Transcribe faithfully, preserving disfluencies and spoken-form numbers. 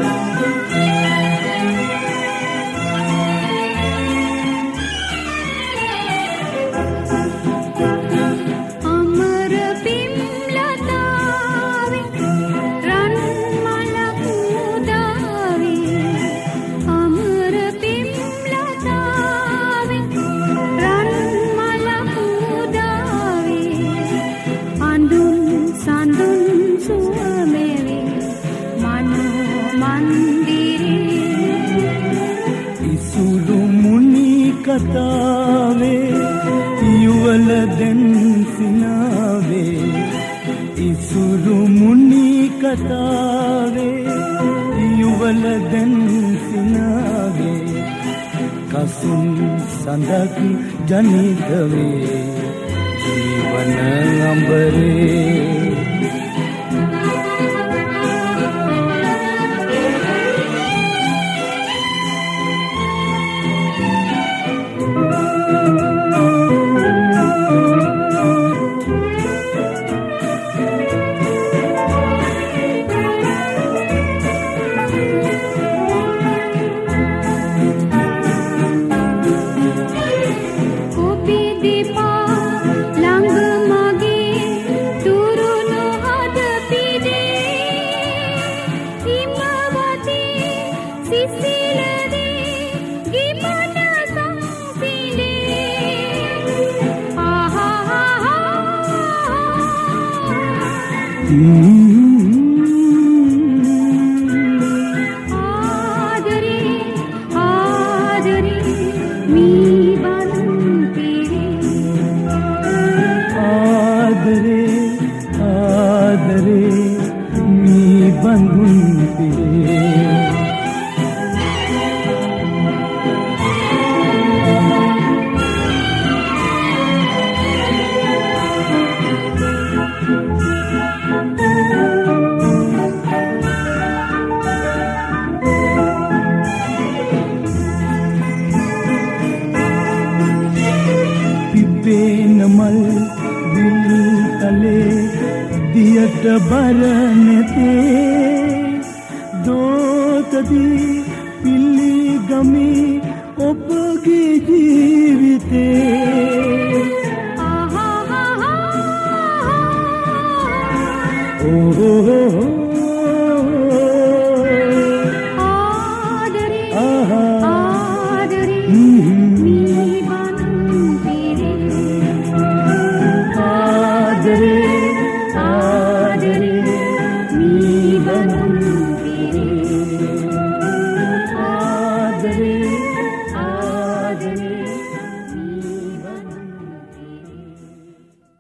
කතාවේ යුවල දැන් සිනාවේ ඉසුරු මුනි කතාවේ යුවල දැන් සිනාවේ කසුන් සඳක් ජනිත වේ ජීවන අඹරේ ආදරේ ආදරේ මී බඳුන් පිරේ ආදරේ ආදරේ මී බඳුන් පිරේ මල් විල් තලේ දියට බර නැතේ දෝතදී පිළිගමි ඔබගේ ජීවිතේ ආහා ආහා ඕ